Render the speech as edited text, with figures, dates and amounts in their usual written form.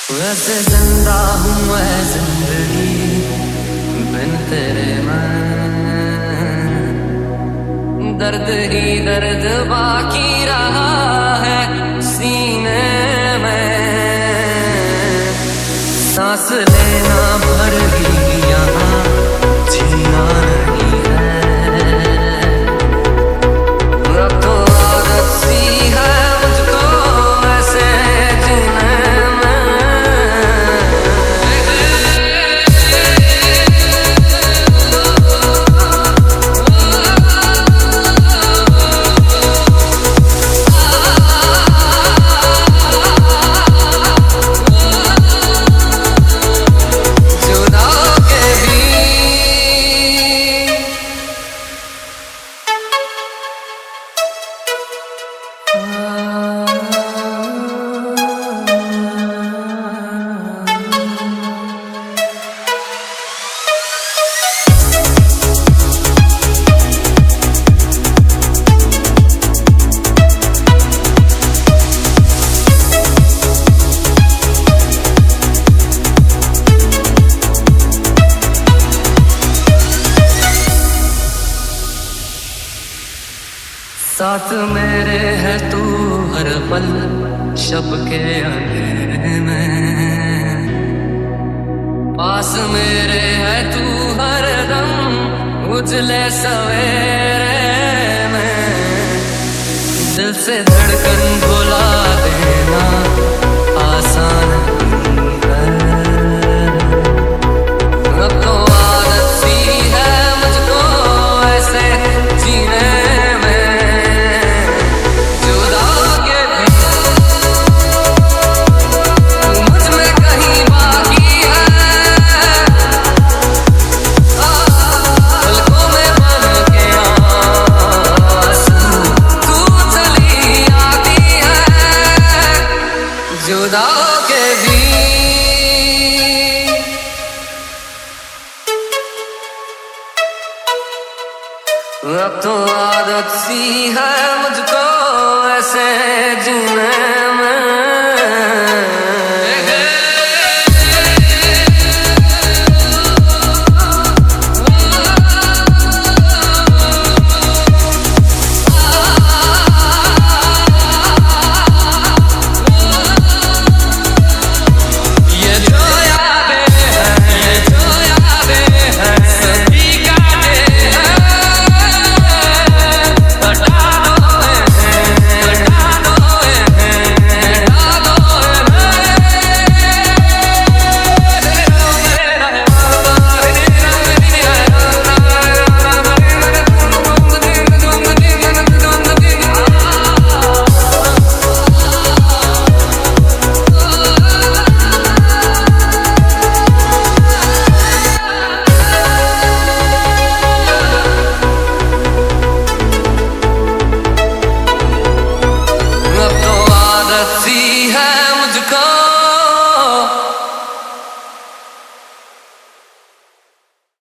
वैसे जिंदा हूँ मैं जिंदगी बिन तेरे मैं, दर्द ही दर्द बाकी रहा है सीने में, सांस लेना भर ही यहाँ जीना नहीं है, अब तो आदत सी है मुझको ऐसे जीने में। साथ मेरे है तू हर पल शब के अंधेरे में, पास मेरे है तू हर दम उजले सवेरे में, दिल से धड़कन भुला देना आसान नहीं है, अब तो आदत सी है मुझको ऐसे जीने जुदा के भी। अब तो आदत सी है मुझको ऐसे जीने